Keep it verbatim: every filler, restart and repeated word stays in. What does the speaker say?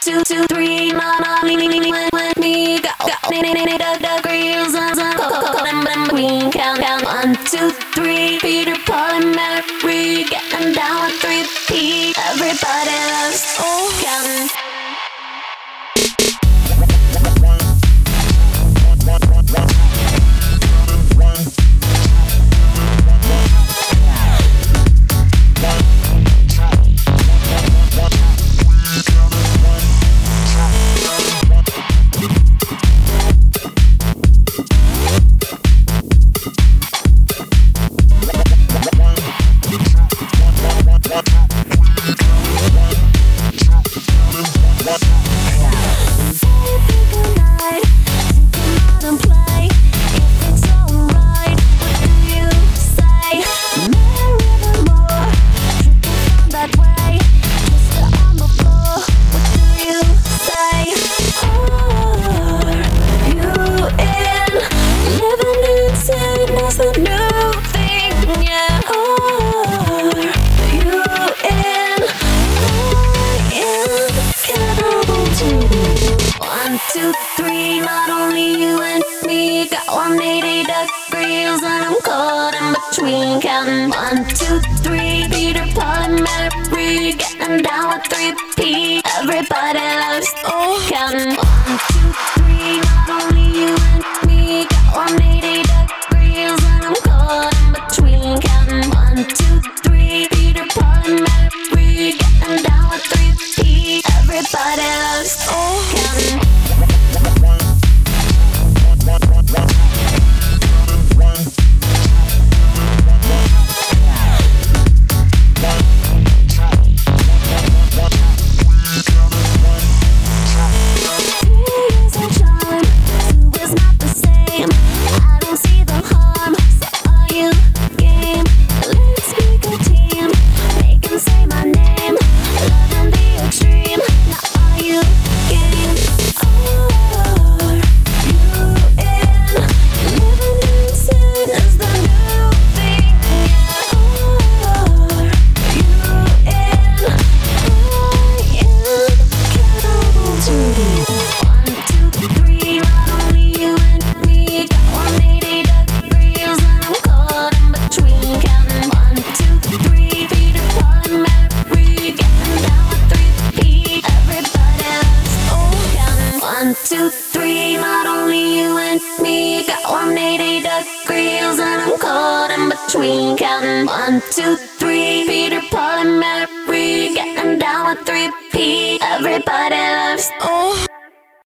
two, two, three, mama, me, me, me, me, with me, go, go, me, me, me, me, the, the grills, and some cocoa, them, them, queen, count, count, one, two, three, Peter, Paul, and Mary, getting down with three P, everybody loves, oh, counting. Two, three, not only you and me, got one eighty degrees and I'm caught in between, counting one, two, three, Peter, Paul, and Mary, getting down with three P, everybody loves, oh, counting one, two, three, not only you and me, got one eighty degrees and I'm caught in between, counting one, two, three, Peter, Paul, and Mary, getting down with three P, everybody loves, oh, counting. Two, three, not only you and me, got one eighty degrees and I'm caught in between, counting one, two, three, Peter, Paul, and Mary, getting down with three P, everybody loves, oh.